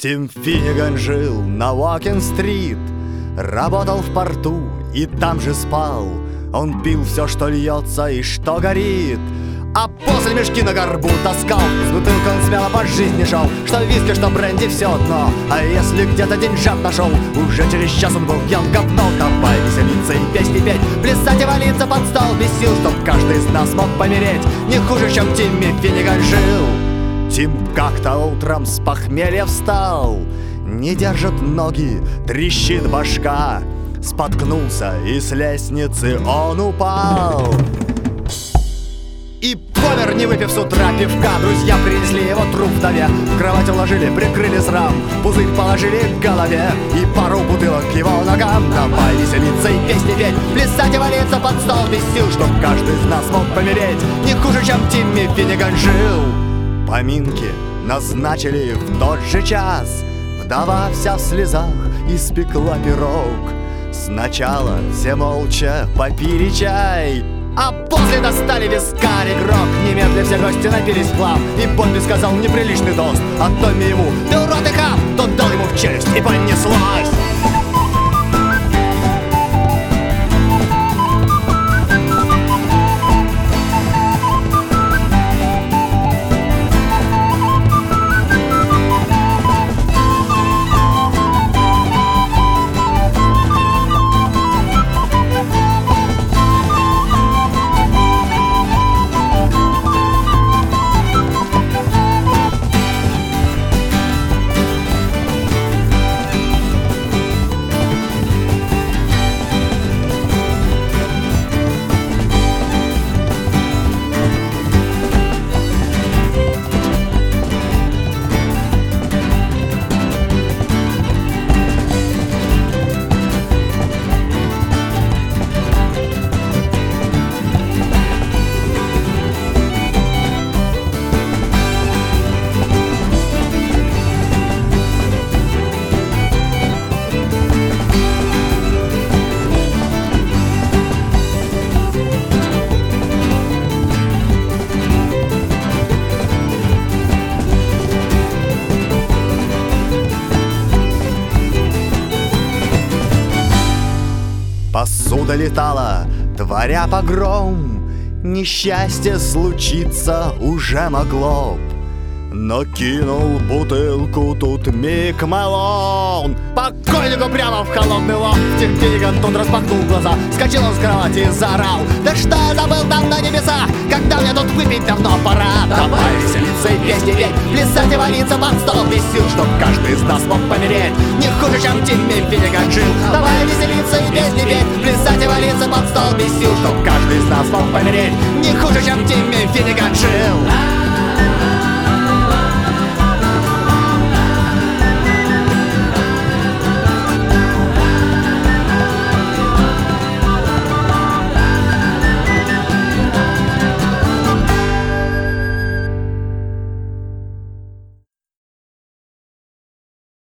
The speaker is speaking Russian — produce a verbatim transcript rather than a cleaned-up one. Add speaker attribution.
Speaker 1: Тим Финниган жил на Уокен-стрит, работал в порту и там же спал. Он пил все, что льется и что горит, а после мешки на горбу таскал. С бутылкой он смело по жизни шел, что виски, что бренди, все одно. А если где-то деньжат нашел, уже через час он был пьян говно. Давай веселиться и песни петь, плясать и валиться под стол без сил, чтоб каждый из нас мог помереть не хуже, чем Тимми Финниган жил. Тим как-то утром с похмелья встал, не держат ноги, трещит башка. Споткнулся и с лестницы он упал и помер, не выпив с утра пивка. Друзья принесли его труп вдове, в кровать уложили, прикрыли срам, пузырь положили к голове и пару бутылок к его ногам. Давай веселиться и песни петь, плясать и валиться под стол без сил, чтоб каждый из нас мог помереть не хуже, чем Тимми Финниган жил. Поминки назначили в тот же час. Вдова вся в слезах испекла пирог. Сначала все молча попили чай, а после достали вискарь и грог. Немедля все гости напились вплав, и Бобби сказал неприличный тост. А Томми ему: ты урод и хам! Тот дал ему в челюсть и понеслась. Посуда летала, творя погром. Несчастье случиться уже могло б, но кинул бутылку тут Мик Мэлоун покойнику прямо в холодный лоб. Тим Финниган тут распахнул глаза, вскочил он с кровати и заорал: да что я забыл там на небесах, когда мне тут выпить давно пора. Давай веселиться и песни петь, плясать и валиться под стол без сил, чтоб каждый из нас мог помереть не хуже, чем Тимми Финниган жил. Давай веселиться и песни петь, плясать и валиться под стол без сил, чтоб каждый из нас мог помереть не хуже, чем Тимми Финниган жил.